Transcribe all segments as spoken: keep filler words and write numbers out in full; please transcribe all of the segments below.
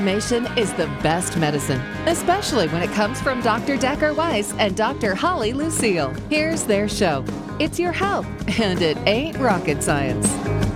information is the best medicine, especially when it comes from Doctor Decker Weiss and Doctor Holly Lucille. Here's their show. It's your health, and it ain't rocket science.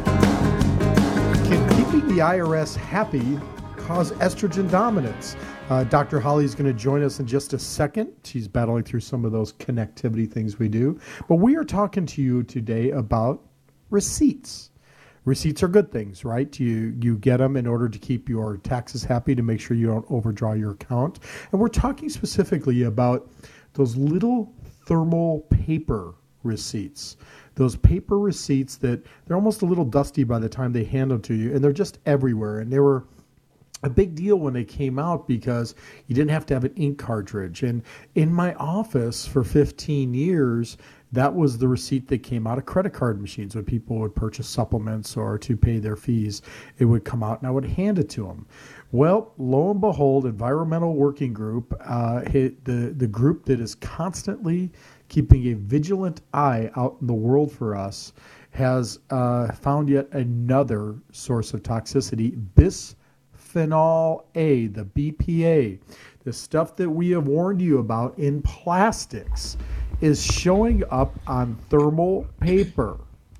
Can keeping the I R S happy cause estrogen dominance? Uh, Doctor Holly is going to join us in just a second. She's battling through some of those connectivity things we do. But we are talking to you today about receipts. Receipts are good things, right? You you get them in order to keep your taxes happy, to make sure you don't overdraw your account. And we're talking specifically about those little thermal paper receipts. Those paper receipts that they're almost a little dusty by the time they hand them to you, and they're just everywhere. And they were a big deal when they came out because you didn't have to have an ink cartridge. And in my office for fifteen years, that was the receipt that came out of credit card machines when people would purchase supplements or to pay their fees. It would come out and I would hand it to them. Well, lo and behold, Environmental Working Group, uh, hit the, the group that is constantly keeping a vigilant eye out in the world for us, has uh, found yet another source of toxicity, bisphenol A, the B P A. The stuff that we have warned you about in plastics is showing up on thermal paper.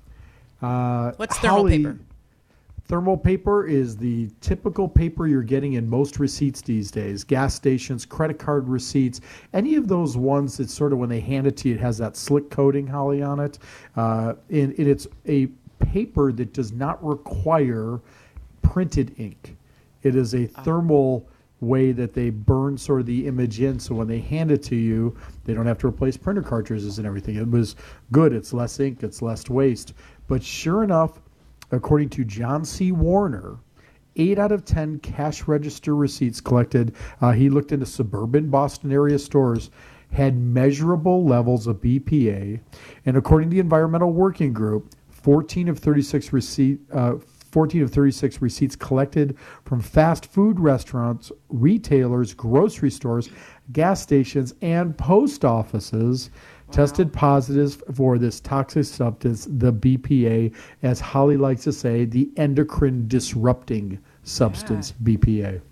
Uh, What's thermal Holly, paper? Thermal paper is the typical paper you're getting in most receipts these days. Gas stations, credit card receipts, any of those ones that sort of when they hand it to you, it has that slick coating, Holly, on it. Uh, and, and it's a paper that does not require printed ink. It is a thermal way that they burn sort of the image in, so when they hand it to you, they don't have to replace printer cartridges and everything. It was good. It's less ink. It's less waste. But sure enough, according to John C. Warner, eight out of ten cash register receipts collected, uh, he looked into suburban Boston area stores, had measurable levels of B P A. And according to the Environmental Working Group, fourteen of thirty-six receipt, uh, fourteen of thirty-six receipts collected from fast food restaurants, retailers, grocery stores, gas stations, and post offices wow. tested positive for this toxic substance, the B P A, as Holly likes to say, the endocrine disrupting substance, yeah. B P A.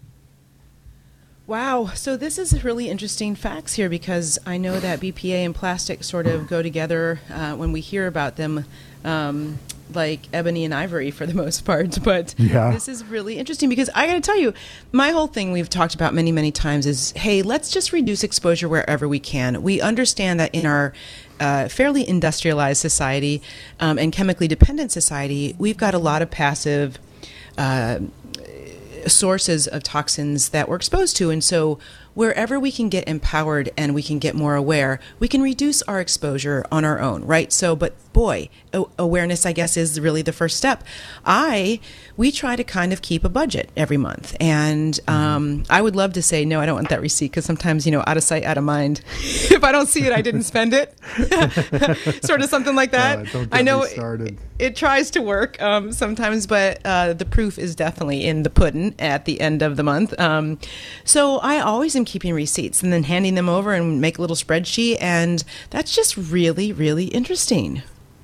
Wow. So this is really interesting facts here, because I know that B P A and plastic sort of go together uh, when we hear about them. Um, like ebony and ivory for the most part, but yeah. This is really interesting because I got to tell you, my whole thing we've talked about many, many times is, hey, let's just reduce exposure wherever we can. We understand that in our uh, fairly industrialized society um, and chemically dependent society, we've got a lot of passive uh, sources of toxins that we're exposed to. And so wherever we can get empowered and we can get more aware, we can reduce our exposure on our own, right? So, but boy, awareness, I guess, is really the first step. I, we try to kind of keep a budget every month. And um, I would love to say, no, I don't want that receipt, because sometimes, you know, out of sight, out of mind. If I don't see it, I didn't spend it. Sort of something like that. Uh, don't get I know me started. It, it tries to work um, sometimes, but uh, the proof is definitely in the pudding at the end of the month. Um, so I always am keeping receipts and then handing them over and make a little spreadsheet. And that's just really, really interesting.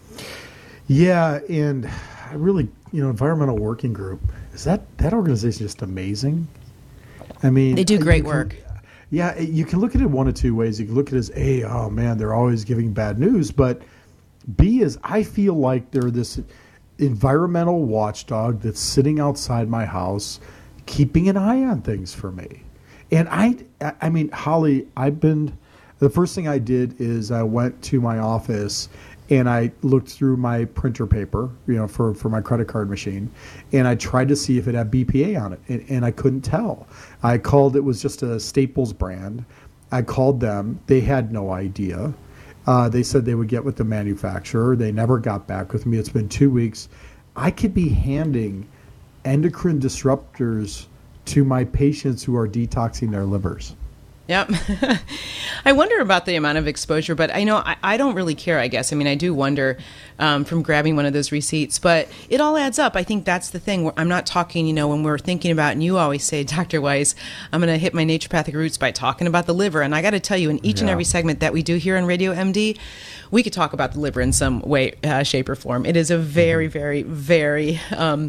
Yeah, and I really, you know, Environmental Working Group, is that, that organization just amazing? I mean, they do great can, work. Yeah, you can look at it one of two ways. You can look at it as, A, oh man, they're always giving bad news. But B is, I feel like they're this environmental watchdog that's sitting outside my house, keeping an eye on things for me. And I, I mean, Holly, I've been, the first thing I did is I went to my office and I looked through my printer paper, you know, for, for my credit card machine, and I tried to see if it had B P A on it, and, and I couldn't tell. I called, it was just a Staples brand. I called them. They had no idea. Uh, they said they would get with the manufacturer. They never got back with me. It's been two weeks. I could be handing endocrine disruptors to my patients who are detoxing their livers. Yep. I wonder about the amount of exposure, but I know I, I don't really care, I guess. I mean, I do wonder um, from grabbing one of those receipts, but it all adds up. I think that's the thing. I'm not talking, you know, when we're thinking about, and you always say, Doctor Weiss, I'm going to hit my naturopathic roots by talking about the liver. And I got to tell you, in each yeah. and every segment that we do here on Radio M D, we could talk about the liver in some way, uh, shape, or form. It is a very, very, very um,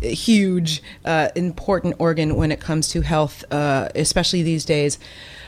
huge, uh, important organ when it comes to health, uh, especially these days.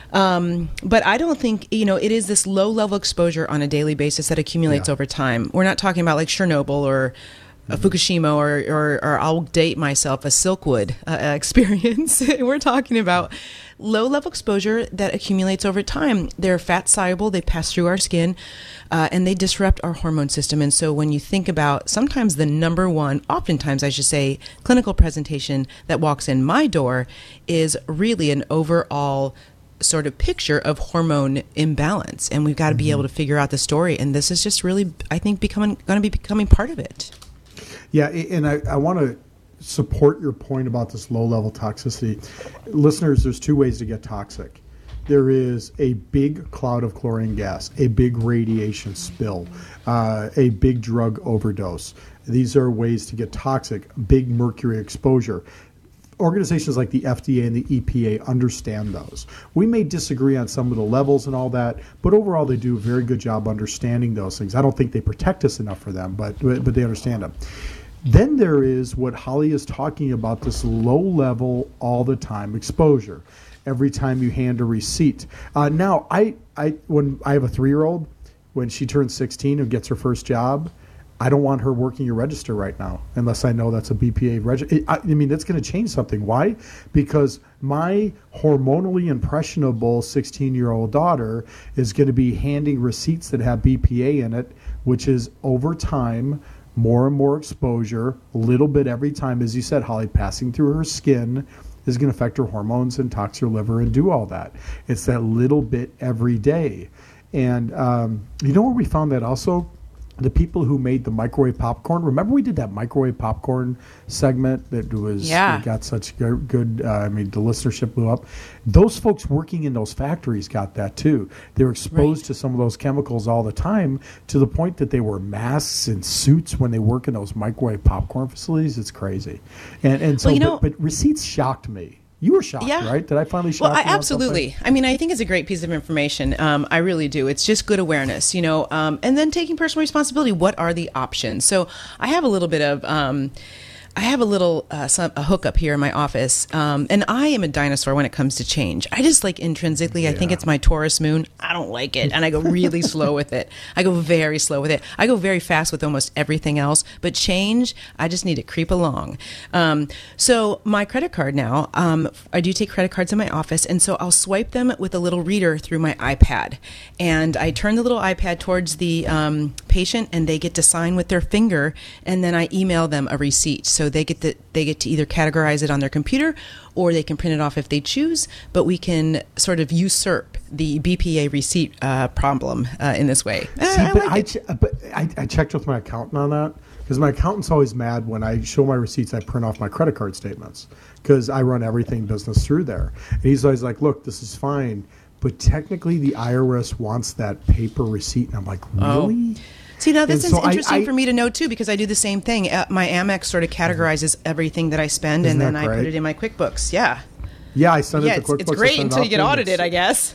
Um, but I don't think, you know, it is this low level exposure on a daily basis that accumulates yeah. over time. We're not talking about like Chernobyl or a Fukushima or, or, or I'll date myself, a Silkwood uh, experience. We're talking about low level exposure that accumulates over time. They're fat soluble, they pass through our skin, uh, and they disrupt our hormone system. And so when you think about sometimes the number one, oftentimes I should say, clinical presentation that walks in my door is really an overall sort of picture of hormone imbalance. And we've got to mm-hmm. be able to figure out the story. And this is just really, I think, becoming going to be becoming part of it. Yeah, and I, I want to support your point about this low-level toxicity. Listeners, there's two ways to get toxic. There is a big cloud of chlorine gas, a big radiation spill, uh, a big drug overdose. These are ways to get toxic, big mercury exposure. Organizations like the F D A and the E P A understand those. We may disagree on some of the levels and all that, but overall they do a very good job understanding those things. I don't think they protect us enough for them, but but they understand them. Then there is what Holly is talking about, this low level, all the time exposure. Every time you hand a receipt. Uh, now, I, I when I have a three-year-old, when she turns sixteen and gets her first job, I don't want her working a register right now unless I know that's a B P A register. I, I mean, that's going to change something. Why? Because my hormonally impressionable sixteen-year-old daughter is going to be handing receipts that have B P A in it, which is over time, more and more exposure, a little bit every time, as you said, Holly, passing through her skin is going to affect her hormones and tox her liver and do all that. It's that little bit every day. And um, you know where we found that also? The people who made the microwave popcorn. Remember we did that microwave popcorn segment that was yeah. it got such good, good uh, I mean, the listenership blew up. Those folks working in those factories got that too. They were exposed right. to some of those chemicals all the time to the point that they wear masks and suits when they work in those microwave popcorn facilities. It's crazy. And and so, well, you know, but, but receipts shocked me. You were shocked, yeah. right? Did I finally shock well, I, you? Absolutely. I mean, I think it's a great piece of information. Um, I really do. It's just good awareness, you know, um, and then taking personal responsibility. What are the options? So I have a little bit of... Um, I have a little uh, some, a hookup here in my office, um, and I am a dinosaur when it comes to change. I just like intrinsically, I yeah. think it's my Taurus moon. I don't like it, and I go really slow with it. I go very slow with it. I go very fast with almost everything else, but change, I just need to creep along. Um, so my credit card now, um, I do take credit cards in my office, and so I'll swipe them with a little reader through my iPad, and I turn the little iPad towards the um, patient, and they get to sign with their finger, and then I email them a receipt. So So they get to they get to either categorize it on their computer or they can print it off if they choose, but we can sort of usurp the B P A receipt uh, problem uh, in this way. See, I, I but, like I, it. ch- but I, I checked with my accountant on that because my accountant's always mad when I show my receipts, I print off my credit card statements because I run everything business through there. And he's always like, look, this is fine, but technically the I R S wants that paper receipt. And I'm like, really? Oh. See, now this and is so interesting I, I, for me to know, too, because I do the same thing. Uh, my Amex sort of categorizes everything that I spend, Isn't and then I great? put it in my QuickBooks. Yeah. Yeah, I sent yeah, it to it's, QuickBooks. it's great until you get audited, it's, I guess.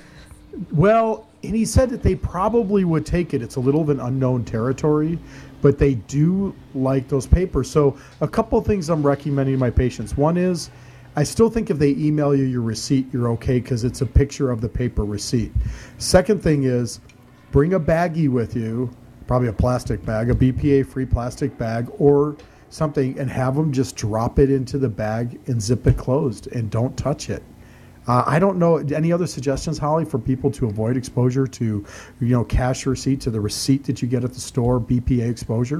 Well, and he said that they probably would take it. It's a little of an unknown territory, but they do like those papers. So a couple of things I'm recommending to my patients. One is, I still think if they email you your receipt, you're okay because it's a picture of the paper receipt. Second thing is, bring a baggie with you, probably a plastic bag, a B P A-free plastic bag or something, and have them just drop it into the bag and zip it closed and don't touch it. Uh, I don't know. Any other suggestions, Holly, for people to avoid exposure to, you know, cash receipt, to the receipt that you get at the store, B P A exposure?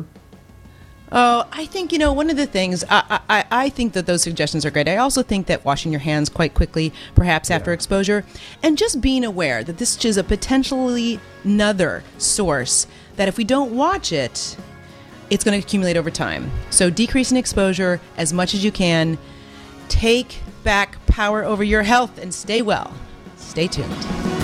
Oh, I think, you know, one of the things, I, I, I think that those suggestions are great. I also think that washing your hands quite quickly, perhaps after Yeah. exposure, and just being aware that this is a potentially another source that if we don't watch it, it's going to accumulate over time. So decreasing exposure as much as you can. Take back power over your health and stay well. Stay tuned.